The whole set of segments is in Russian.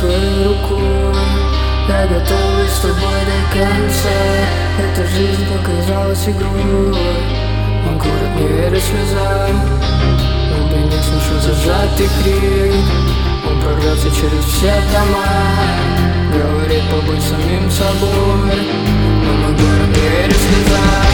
своей рукой. Я готов с тобой до конца. Эта жизнь показалась игрой. Мой город не верит слезам. Но не слышу зажатый крик. Он прорвется через все дома. Говорит побыть самим собой. Но мой город не верит слезам.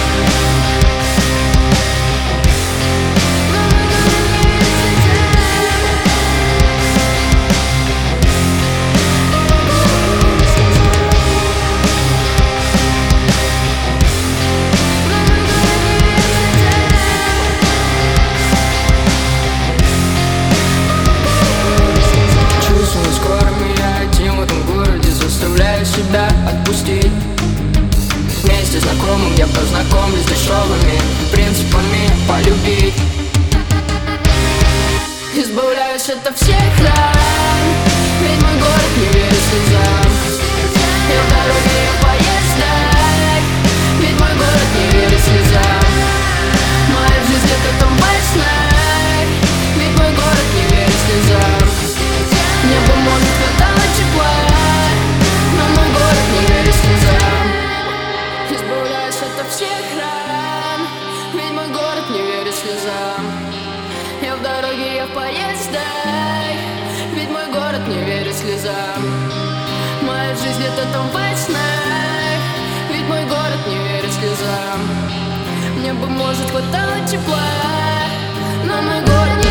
Себя отпустить. Вместе знакомым я познакомлюсь с дешевыми принципами полюбить. Избавляюсь от всех ран, ведь мой город не верит слезам. Я в дороге, я в поездах, ведь мой город не верит слезам. Моя жизнь это там во снах, ведь мой город не верит слезам. Небо может хватало тепла, но мой город не верит слезам. Избавляюсь от всех ран, ведь мой город не верит слезам. Я в дороге, я в поездах, ведь мой город не верит слезам. Моя жизнь это там во снах, ведь мой город не верит слезам. Мне бы может хватало тепла, но мой город не